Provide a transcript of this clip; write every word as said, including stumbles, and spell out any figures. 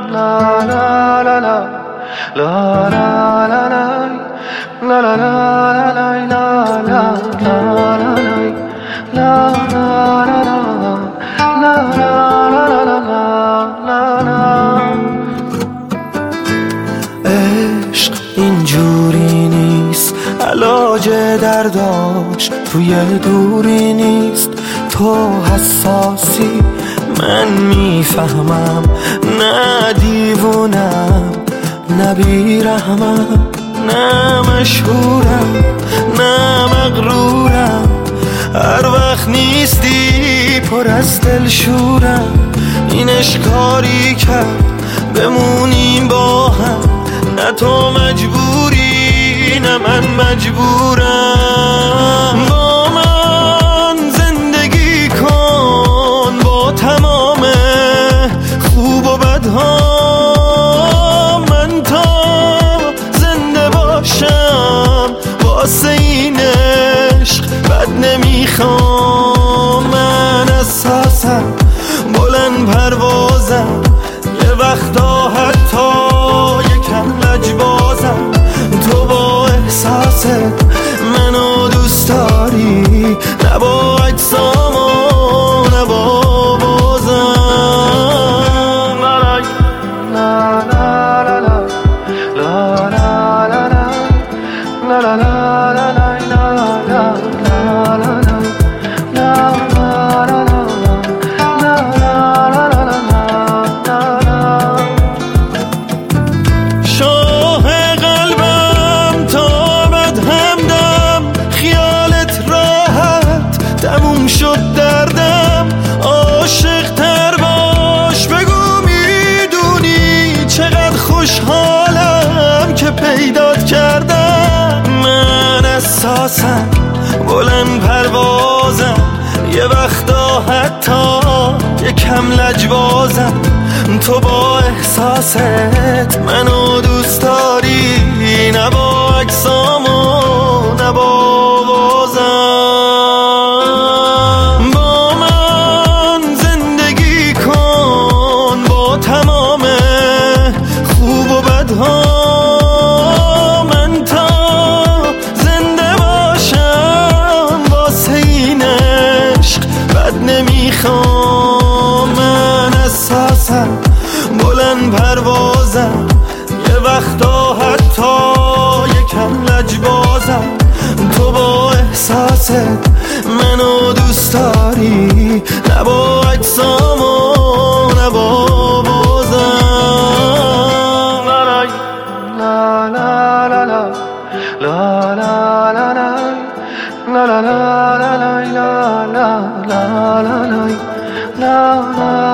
عشق اینجوری نیست، علاج درداش توی دوری نیست. تو حساسی من میفهمم، نه دیوونم نه بیرحمم، نه مشهورم نه مغرورم. هر وقت نیستی پر از دلشورم. این اشکاری کرد بمونیم با هم، نه تو مجبوری نه من مجبورم. با من زندگی کن با تمام خوب و بدها، من تا زنده باشم واسه این عشق بد نمیخوام. من اساسم بلند پروازم، یه وقتا حتی یکم لجبازم. تو با احساست منو دوست داری، نه با اجسام و نه با بازم. لا لا لا لا لا لا لا لا لا شد دردم. عاشق تر باش بگو میدونی چقدر خوشحالم که پیدات کردم. من اساسم بلند پروازم، یه وقتا حتی یکم لجبازم. تو با احساست منو دوست داری، نه با اجسام و نه با من تا زنده باشم واسه این عشق بد نمیخوام. من اساسم بلند پروازم، یه وقتا حتی یکم لجبازم. تو با احساست منو دوست داری، نه با اجسام و نه با بازم. La la la la la la la la la la la la la la la la la la